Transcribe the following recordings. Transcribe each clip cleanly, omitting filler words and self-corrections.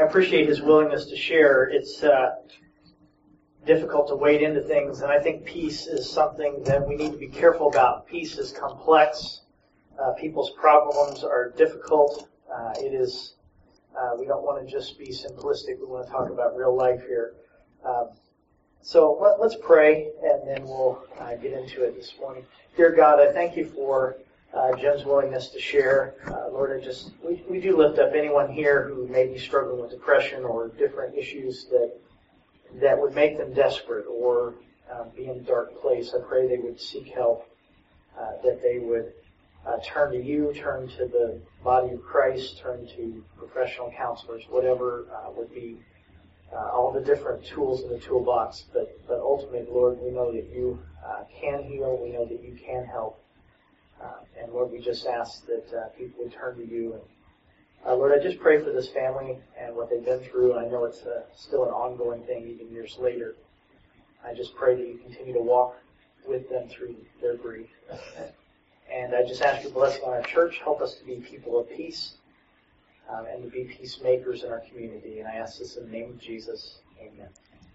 appreciate his willingness to share. It's difficult to wade into things, and I think peace is something that we need to be careful about. Peace is complex. People's problems are difficult. We don't want to just be simplistic. We want to talk about real life here. So let's pray, and then we'll get into it this morning. Dear God, I thank you for Jim's willingness to share. Lord, we do lift up anyone here who may be struggling with depression or different issues that would make them desperate or be in a dark place. I pray they would seek help, that they would turn to you, turn to the body of Christ, turn to professional counselors, whatever would be all the different tools in the toolbox. But ultimately, Lord, we know that you can heal. We know that you can help. And Lord, we just ask that people would turn to you. And Lord, I just pray for this family and what they've been through. And I know it's still an ongoing thing even years later. I just pray that you continue to walk with them through their grief. And I just ask your blessing on our church. Help us to be people of peace and to be peacemakers in our community. And I ask this in the name of Jesus. Amen.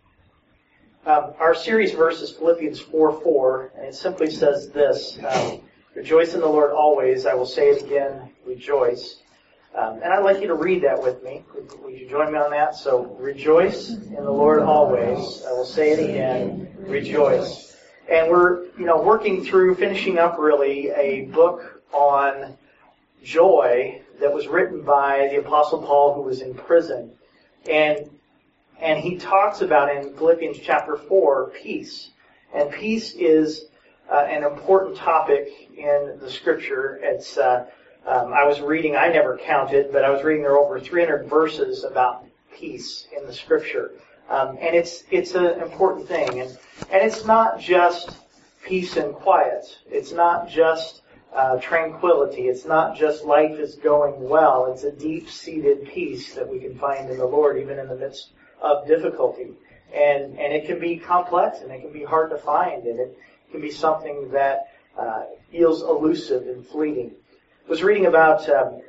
Our series verse is Philippians 4:4, and it simply says this: rejoice in the Lord always. I will say it again, rejoice. And I'd like you to read that with me. Would you join me on that? So, rejoice in the Lord always. I will say it again, rejoice. And we're, working through, finishing up really, a book on joy that was written by the Apostle Paul, who was in prison. And he talks about in Philippians chapter 4, peace. And peace is an important topic in the Scripture. It's I was reading, I never counted, but I was reading there are over 300 verses about peace in the Scripture. And it's an important thing. And it's not just peace and quiet. It's not just tranquility. It's not just life is going well. It's a deep-seated peace that we can find in the Lord, even in the midst of difficulty. And it can be complex, and it can be hard to find, and it can be something that feels elusive and fleeting. I was reading about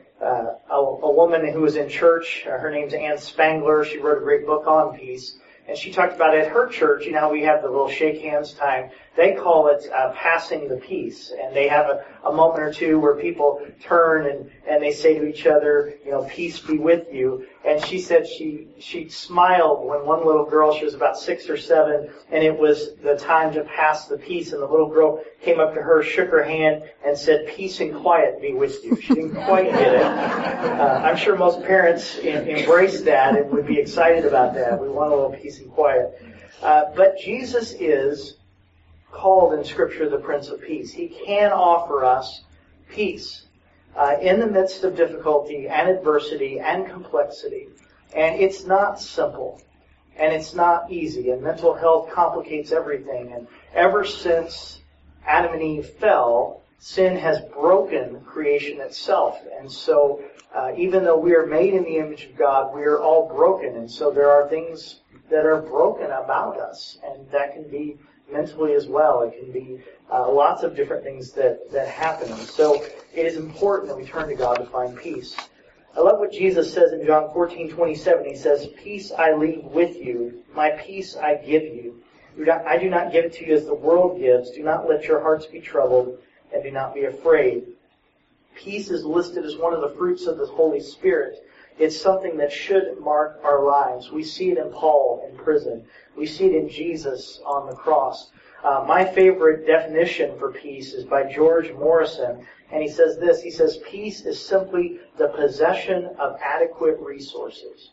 a woman who was in church. Her name's Ann Spangler. She wrote a great book on peace. And she talked about at her church, how we have the little shake hands time. They call it passing the peace. And they have a moment or two where people turn and they say to each other, peace be with you. And she said she smiled when one little girl, she was about 6 or 7, and it was the time to pass the peace. And the little girl came up to her, shook her hand, and said, peace and quiet be with you. She didn't quite get it. I'm sure most parents embrace that and would be excited about that. We want a little peace and quiet. But Jesus is called in Scripture the Prince of Peace. He can offer us peace in the midst of difficulty and adversity and complexity. And it's not simple. And it's not easy. And mental health complicates everything. And ever since Adam and Eve fell, sin has broken creation itself. And so even though we are made in the image of God, we are all broken. And so there are things that are broken about us. And that can be mentally as well. It can be lots of different things that happen. And so it is important that we turn to God to find peace. I love what Jesus says in John 14:27. He says, peace I leave with you, my peace I give you. I do not give it to you as the world gives. Do not let your hearts be troubled, and do not be afraid. Peace is listed as one of the fruits of the Holy Spirit. It's something that should mark our lives. We see it in Paul in prison. We see it in Jesus on the cross. My favorite definition for peace is by George Morrison, and he says this. He says, peace is simply the possession of adequate resources.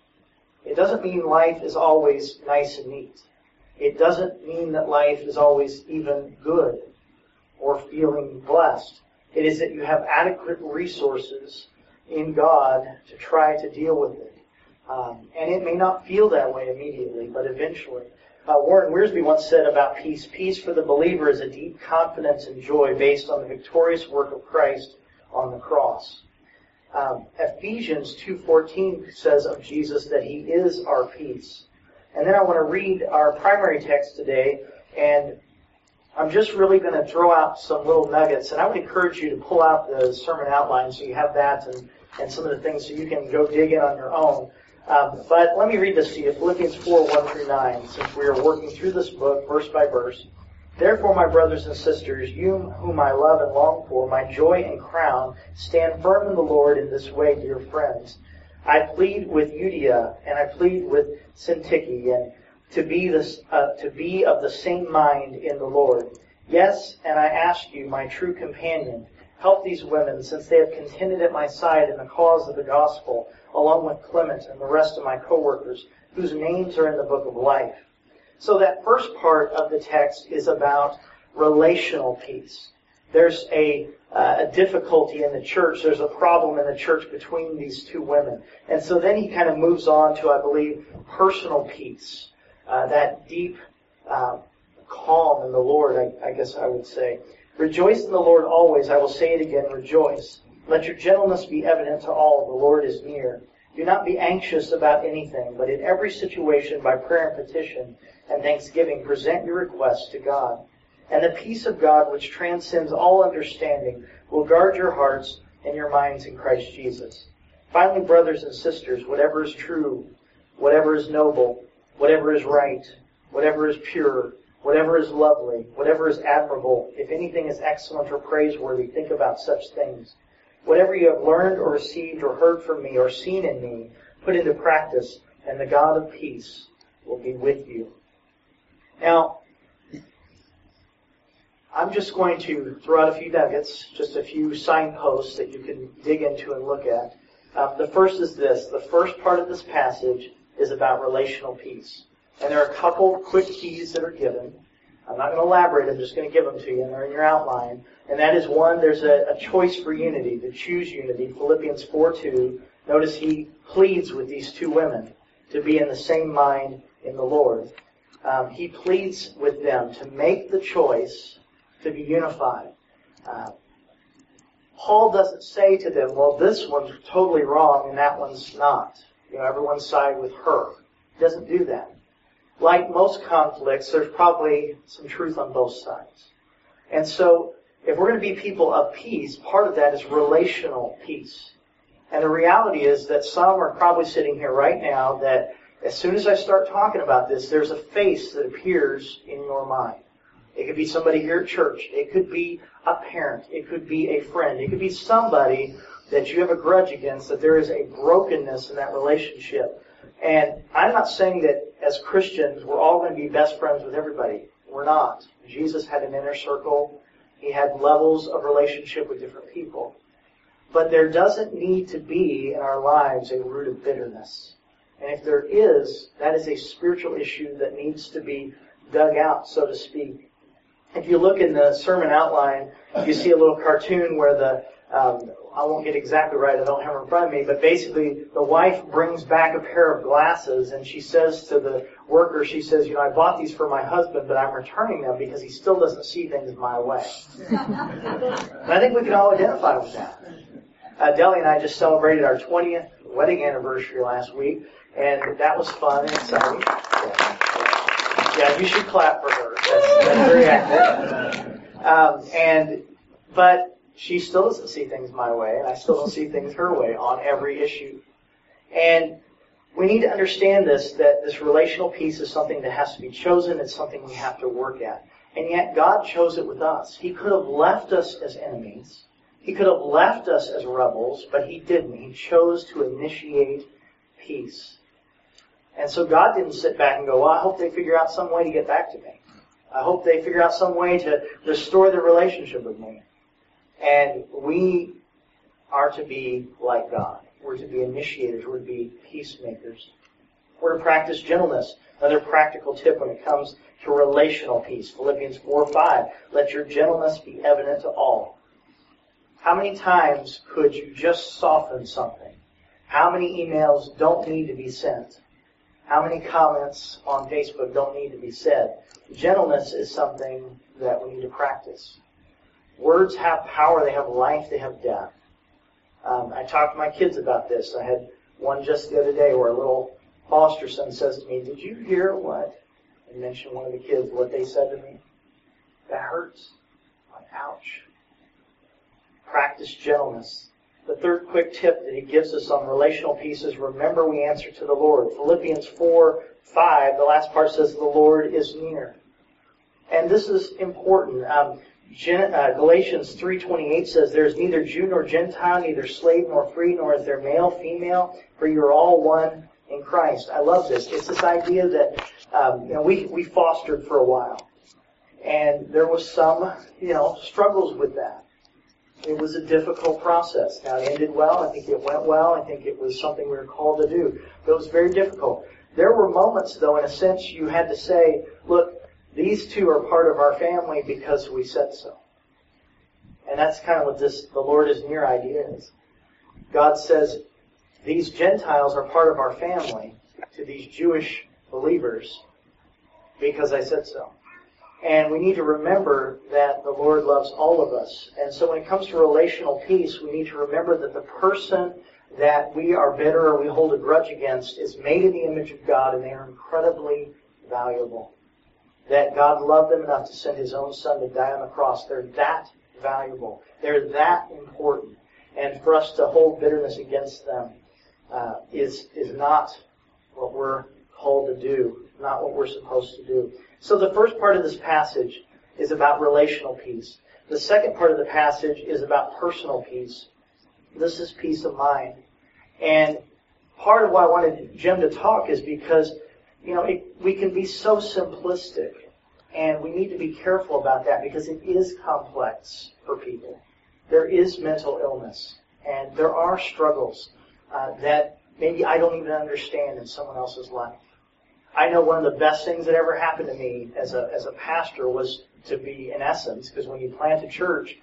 It doesn't mean life is always nice and neat. It doesn't mean that life is always even good or feeling blessed. It is that you have adequate resources in God to try to deal with it. And it may not feel that way immediately, but eventually. Warren Wiersbe once said about peace, peace for the believer is a deep confidence and joy based on the victorious work of Christ on the cross. Ephesians 2:14 says of Jesus that He is our peace. And then I want to read our primary text today, and I'm just really going to throw out some little nuggets, and I would encourage you to pull out the sermon outline so you have that and some of the things so you can go dig in on your own. But let me read this to you, Philippians 4, 1 through 9, since we are working through this book verse by verse. Therefore, my brothers and sisters, you whom I love and long for, my joy and crown, stand firm in the Lord in this way, dear friends. I plead with Euodia, and I plead with Syntyche, and to be of the same mind in the Lord. Yes, and I ask you, my true companion, help these women, since they have contended at my side in the cause of the gospel, along with Clement and the rest of my co-workers, whose names are in the book of life. So that first part of the text is about relational peace. There's a difficulty in the church. There's a problem in the church between these two women. And so then he kind of moves on to, I believe, personal peace. That deep calm in the Lord, I guess I would say. Rejoice in the Lord always. I will say it again, rejoice. Let your gentleness be evident to all. The Lord is near. Do not be anxious about anything, but in every situation, by prayer and petition and thanksgiving, present your requests to God. And the peace of God, which transcends all understanding, will guard your hearts and your minds in Christ Jesus. Finally, brothers and sisters, whatever is true, whatever is noble, whatever is right, whatever is pure, whatever is lovely, whatever is admirable, if anything is excellent or praiseworthy, think about such things. Whatever you have learned or received or heard from me or seen in me, put into practice, and the God of peace will be with you. Now, I'm just going to throw out a few nuggets, just a few signposts that you can dig into and look at. The first is this. The first part of this passage is about relational peace. And there are a couple quick keys that are given. I'm not going to elaborate. I'm just going to give them to you, and they're in your outline. And that is, one, there's a choice for unity, to choose unity. Philippians 4:2. Notice he pleads with these two women to be in the same mind in the Lord. He pleads with them to make the choice to be unified. Paul doesn't say to them, well, this one's totally wrong and that one's not. Everyone's side with her. He doesn't do that. Like most conflicts, there's probably some truth on both sides. And so, if we're going to be people of peace, part of that is relational peace. And the reality is that some are probably sitting here right now that as soon as I start talking about this, there's a face that appears in your mind. It could be somebody here at church. It could be a parent. It could be a friend. It could be somebody that you have a grudge against, that there is a brokenness in that relationship. And I'm not saying that as Christians we're all going to be best friends with everybody. We're not. Jesus had an inner circle. He had levels of relationship with different people. But there doesn't need to be in our lives a root of bitterness. And if there is, that is a spiritual issue that needs to be dug out, so to speak. If you look in the sermon outline, you see a little cartoon where I won't get exactly right, I don't have it in front of me, but basically the wife brings back a pair of glasses and she says to the worker, she says, I bought these for my husband, but I'm returning them because he still doesn't see things my way. And I think we can all identify with that. Deli and I just celebrated our 20th wedding anniversary last week, and that was fun and exciting. Yeah, you should clap for her. That's very accurate. But she still doesn't see things my way, and I still don't see things her way on every issue. And we need to understand this, that this relational peace is something that has to be chosen. It's something we have to work at. And yet God chose it with us. He could have left us as enemies. He could have left us as rebels, but He didn't. He chose to initiate peace. And so God didn't sit back and go, well, I hope they figure out some way to get back to me. I hope they figure out some way to restore their relationship with me. And we are to be like God. We're to be initiators. We're to be peacemakers. We're to practice gentleness. Another practical tip when it comes to relational peace. Philippians 4:5. Let your gentleness be evident to all. How many times could you just soften something? How many emails don't need to be sent? How many comments on Facebook don't need to be said? Gentleness is something that we need to practice. Words have power, they have life, they have death. I talked to my kids about this. I had one just the other day where a little foster son says to me, did you hear what? I mentioned one of the kids, what they said to me. That hurts. Like, ouch. Practice gentleness. The third quick tip that he gives us on relational peace is remember we answer to the Lord. Philippians 4:5, the last part says the Lord is near. And this is important. Galatians 3:28 says there is neither Jew nor Gentile, neither slave nor free, nor is there male, female, for you are all one in Christ. I love this. It's this idea that we fostered for a while. And there was some, struggles with that. It was a difficult process. Now, it ended well. I think it went well. I think it was something we were called to do. But it was very difficult. There were moments, though, in a sense, you had to say, look, these two are part of our family because we said so. And that's kind of what the Lord is near idea is. God says, these Gentiles are part of our family to these Jewish believers because I said so. And we need to remember that the Lord loves all of us. And so when it comes to relational peace, we need to remember that the person that we are bitter or we hold a grudge against is made in the image of God and they are incredibly valuable. That God loved them enough to send His own Son to die on the cross. They're that valuable. They're that important. And for us to hold bitterness against them is not what we're called to do, not what we're supposed to do. So the first part of this passage is about relational peace. The second part of the passage is about personal peace. This is peace of mind. And part of why I wanted Jim to talk is because, we can be so simplistic. And we need to be careful about that because it is complex for people. There is mental illness. And there are struggles that maybe I don't even understand in someone else's life. I know one of the best things that ever happened to me as a pastor was to be, in essence, because when you plant a church,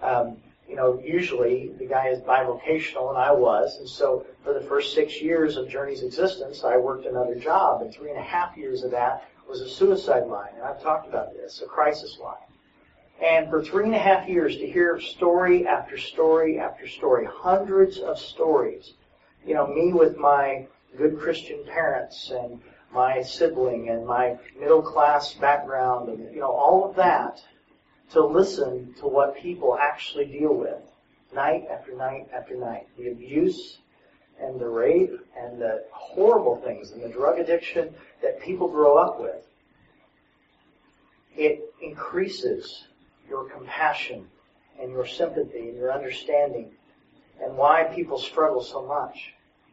usually the guy is bivocational, and I was. And so for the first 6 years of Journey's existence, I worked another job. And 3.5 years of that was a suicide line. And I've talked about this, a crisis line. And for 3.5 years to hear story after story after story, hundreds of stories, me with my good Christian parents and my sibling and my middle class background and, all of that, to listen to what people actually deal with night after night after night. The abuse and the rape and the horrible things and the drug addiction that people grow up with. It increases your compassion and your sympathy and your understanding and why people struggle so much.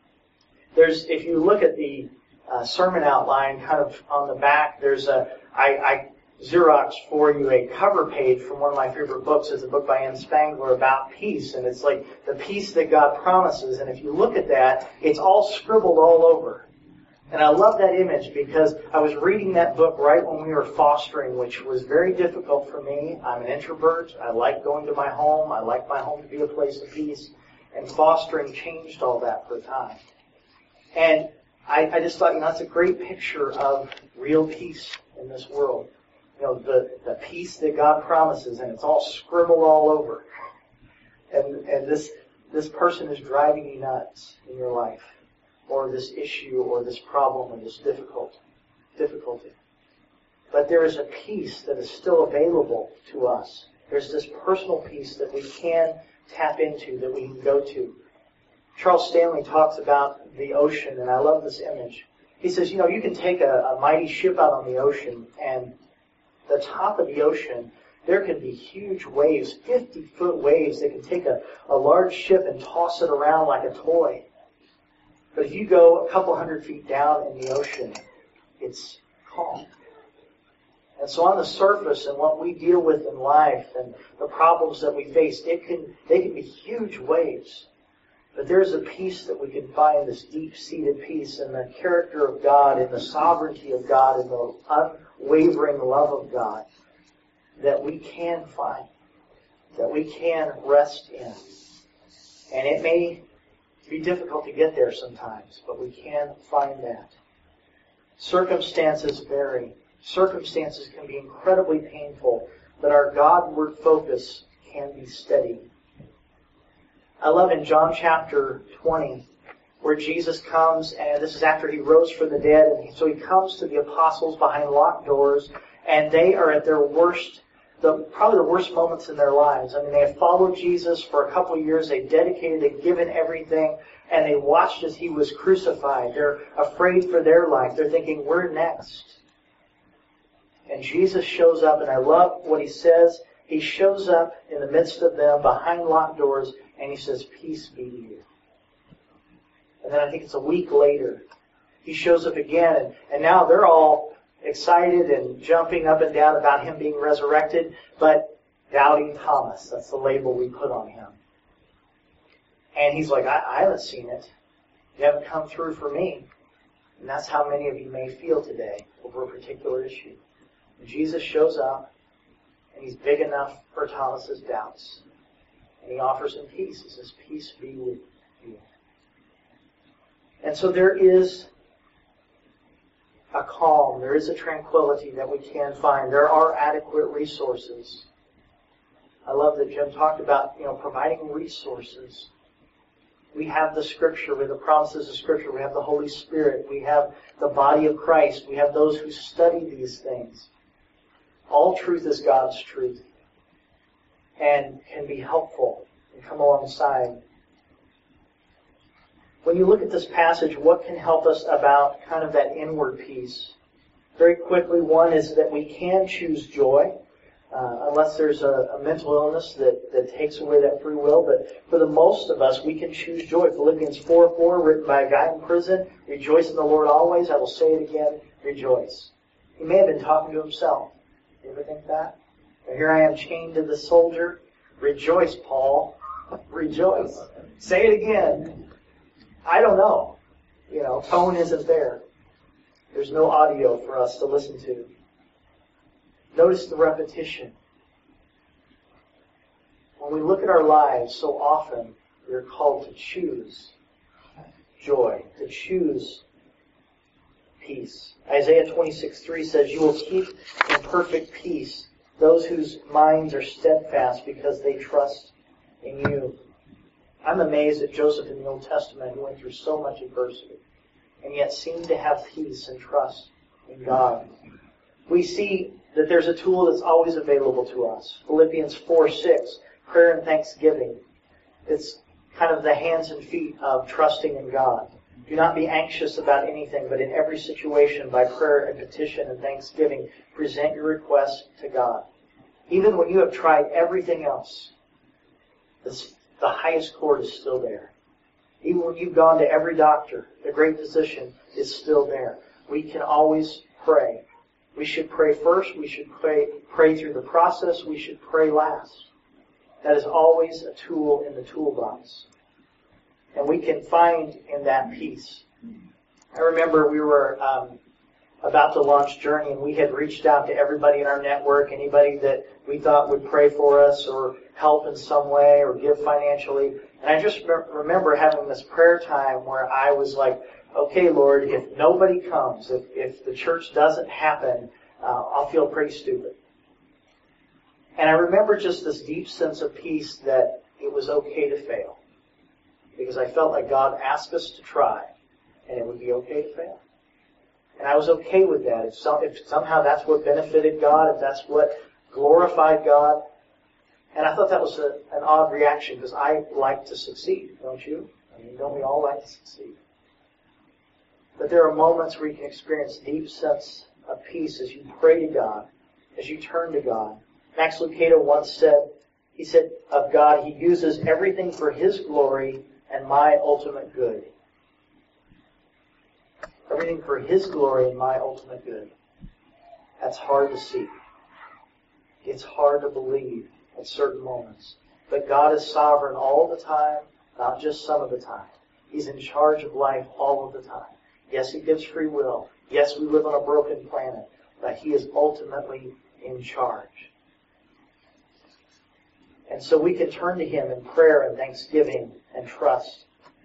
If you look at the sermon outline kind of on the back, I Xerox for you a cover page from one of my favorite books. It's a book by Anne Spangler about peace, and it's like the peace that God promises. And if you look at that, it's all scribbled all over. And I love that image because I was reading that book right when we were fostering, which was very difficult for me. I'm an introvert. I like going to my home. I like my home to be a place of peace. And fostering changed all that for a time. And I just thought, that's a great picture of real peace in this world. The peace that God promises, and it's all scribbled all over. And this person is driving you nuts in your life, or this issue, or this problem, or this difficulty. But there is a peace that is still available to us. There's this personal peace that we can tap into, that we can go to. Charles Stanley talks about the ocean, and I love this image. He says, you can take a mighty ship out on the ocean, and the top of the ocean, there can be huge waves, 50-foot waves. They can take a large ship and toss it around like a toy. But if you go a couple hundred feet down in the ocean, it's calm. And so on the surface and what we deal with in life and the problems that we face, they can be huge waves. But there's a peace that we can find, this deep-seated peace in the character of God, in the sovereignty of God, in the unwavering love of God, that we can find, that we can rest in. And it may be difficult to get there sometimes, but we can find that. Circumstances vary. Circumstances can be incredibly painful, but our Godward focus can be steady. I love in John chapter 20 where Jesus comes, and this is after He rose from the dead, and so He comes to the apostles behind locked doors, and they are at their worst probably the worst moments in their lives. I mean, they have followed Jesus for a couple of years. They've dedicated, they've given everything, and they watched as he was crucified. They're afraid for their life. They're thinking, we're next. And Jesus shows up, and I love what he says. He shows up in the midst of them, behind locked doors, and he says, peace be to you. And then I think it's a week later, he shows up again, and now they're all excited and jumping up and down about him being resurrected, but doubting Thomas, that's the label we put on him. And he's like, I haven't seen it. You haven't come through for me. And that's how many of you may feel today over a particular issue. And Jesus shows up, and he's big enough for Thomas's doubts. And he offers him peace. He says, peace be with you. And so there is a calm, there is a tranquility that we can find. There are adequate resources. I love that Jim talked about, providing resources. We have the Scripture, we have the promises of Scripture, we have the Holy Spirit, we have the body of Christ, we have those who study these things. All truth is God's truth and can be helpful and come alongside. When you look at this passage, what can help us about kind of that inward peace? Very quickly, one is that we can choose joy, unless there's a mental illness that takes away that free will. But for the most of us, we can choose joy. Philippians 4:4, written by a guy in prison, rejoice in the Lord always. I will say it again, rejoice. He may have been talking to himself. You ever think that? But here I am chained to the soldier. Rejoice, Paul. Rejoice. Say it again. I don't know. Tone isn't there. There's no audio for us to listen to. Notice the repetition. When we look at our lives, so often we're called to choose joy, to choose peace. Isaiah 26:3 says, you will keep in perfect peace those whose minds are steadfast because they trust in you. I'm amazed at Joseph in the Old Testament, who went through so much adversity and yet seemed to have peace and trust in God. We see that there's a tool that's always available to us. Philippians 4:6, prayer and thanksgiving. It's kind of the hands and feet of trusting in God. Do not be anxious about anything, but in every situation, by prayer and petition and thanksgiving, present your requests to God. Even when you have tried everything else, the highest chord is still there. Even when you've gone to every doctor, the great physician is still there. We can always pray. We should pray first. We should pray through the process. We should pray last. That is always a tool in the toolbox. And we can find in that peace. I remember we were about to launch Journey, and we had reached out to everybody in our network, anybody that we thought would pray for us or help in some way or give financially. And I just remember having this prayer time where I was like, okay, Lord, if nobody comes, if the church doesn't happen, I'll feel pretty stupid. And I remember just this deep sense of peace that it was okay to fail. Because I felt like God asked us to try, and it would be okay to fail. And I was okay with that. If somehow that's what benefited God, if that's what glorified God. And I thought that was an odd reaction, because I like to succeed, don't you? I mean, don't we all like to succeed? But there are moments where you can experience deep sense of peace as you pray to God, as you turn to God. Max Lucado once said, he said of God, He uses everything for His glory and my ultimate good. Everything for His glory and my ultimate good. That's hard to see. It's hard to believe at certain moments. But God is sovereign all the time, not just some of the time. He's in charge of life all of the time. Yes, He gives free will. Yes, we live on a broken planet. But He is ultimately in charge. And so we can turn to Him in prayer and thanksgiving and trust.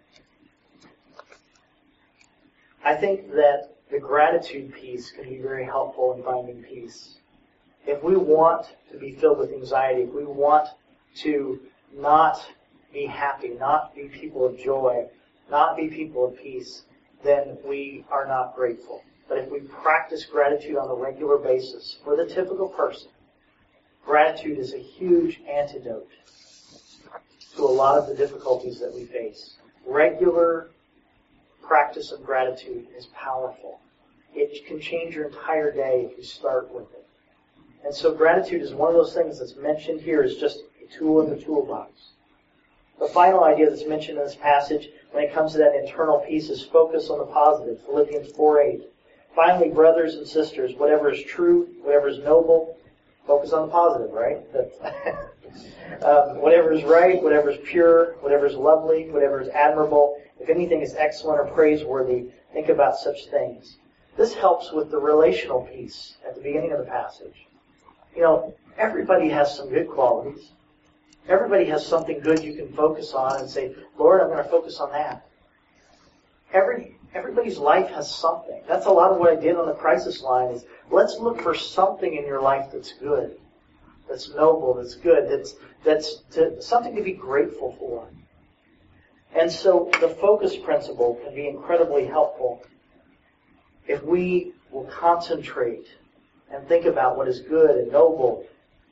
I think that the gratitude piece can be very helpful in finding peace. If we want to be filled with anxiety, if we want to not be happy, not be people of joy, not be people of peace, then we are not grateful. But if we practice gratitude on a regular basis, for the typical person, Gratitude is a huge antidote to a lot of the difficulties that we face. Regular practice of gratitude is powerful. It can change your entire day if you start with it. And so gratitude is one of those things that's mentioned here as just a tool in the toolbox. The final idea that's mentioned in this passage when it comes to that internal peace is focus on the positive. Philippians 4:8. Finally, brothers and sisters, whatever is true, whatever is noble, focus on the positive, right? Whatever is right, whatever is pure, whatever is lovely, whatever is admirable, if anything is excellent or praiseworthy, think about such things. This helps with the relational piece at the beginning of the passage. You know, everybody has some good qualities. Everybody has something good you can focus on and say, Lord, I'm going to focus on that. Everybody's life has something. That's a lot of what I did on the crisis line is let's look for something in your life that's good, that's noble, that's good, that's something to be grateful for. And so the focus principle can be incredibly helpful if we will concentrate and think about what is good and noble.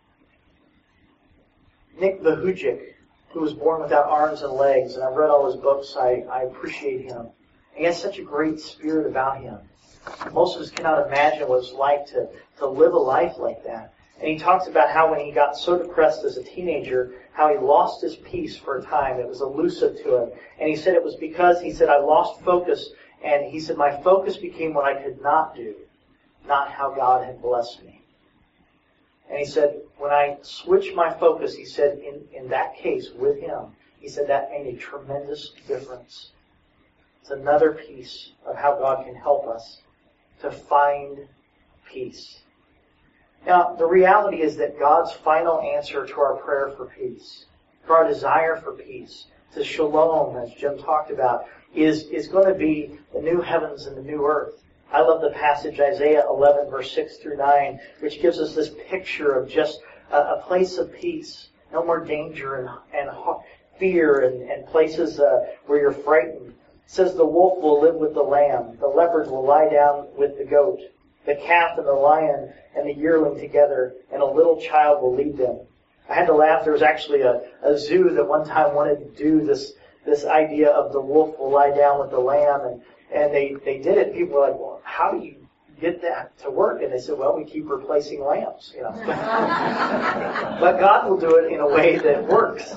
Nick Vujicic, who was born without arms and legs, and I've read all his books, I appreciate him. He has such a great spirit about him. Most of us cannot imagine what it's like to live a life like that. And he talks about how when he got so depressed as a teenager, how he lost his peace for a time. It was elusive to him. And he said it was because, he said, I lost focus. And he said, my focus became what I could not do, not how God had blessed me. And he said, when I switched my focus, he said, in that case with him, he said that made a tremendous difference. It's another piece of how God can help us to find peace. Now, the reality is that God's final answer to our prayer for peace, to our desire for peace, to shalom, as Jim talked about, is going to be the new heavens and the new earth. I love the passage, Isaiah 11, verse 6 through 9, which gives us this picture of just a place of peace. No more danger and fear and places where you're frightened. It says the wolf will live with the lamb. The leopard will lie down with the goat. The calf and the lion and the yearling together, and a little child will lead them. I had to laugh. There was actually a zoo that one time wanted to do this idea of the wolf will lie down with the lamb, and they did it. People were like, well, how do you get that to work? And they said, well, we keep replacing lambs, you know. But God will do it in a way that works.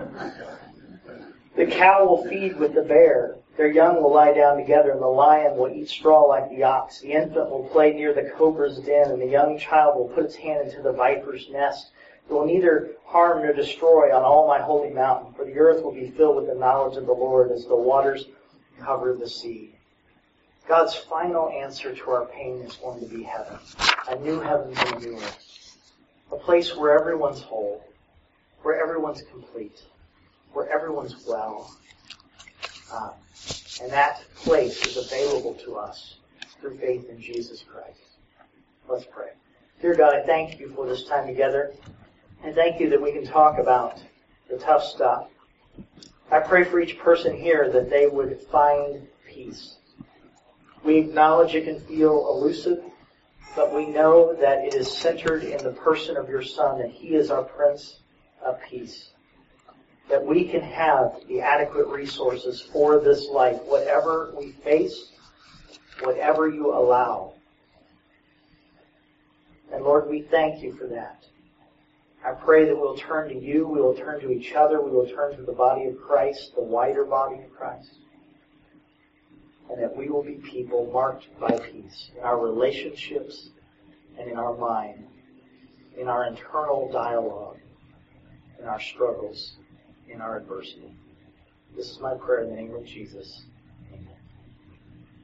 The cow will feed with the bear. Their young will lie down together, and the lion will eat straw like the ox. The infant will play near the cobra's den, and the young child will put its hand into the viper's nest. It will neither harm nor destroy on all my holy mountain, for the earth will be filled with the knowledge of the Lord as the waters cover the sea. God's final answer to our pain is going to be heaven. A new heavens and a new earth. A place where everyone's whole, where everyone's complete, where everyone's well. And that place is available to us through faith in Jesus Christ. Let's pray. Dear God, I thank you for this time together. And thank you that we can talk about the tough stuff. I pray for each person here that they would find peace. We acknowledge it can feel elusive, but we know that it is centered in the person of your Son, and He is our Prince of Peace. That we can have the adequate resources for this life, whatever we face, whatever you allow. And Lord, we thank you for that. I pray that we'll turn to you, we will turn to each other, we will turn to the body of Christ, the wider body of Christ. And that we will be people marked by peace in our relationships and in our mind, in our internal dialogue, in our struggles, in our adversity. This is my prayer in the name of Jesus.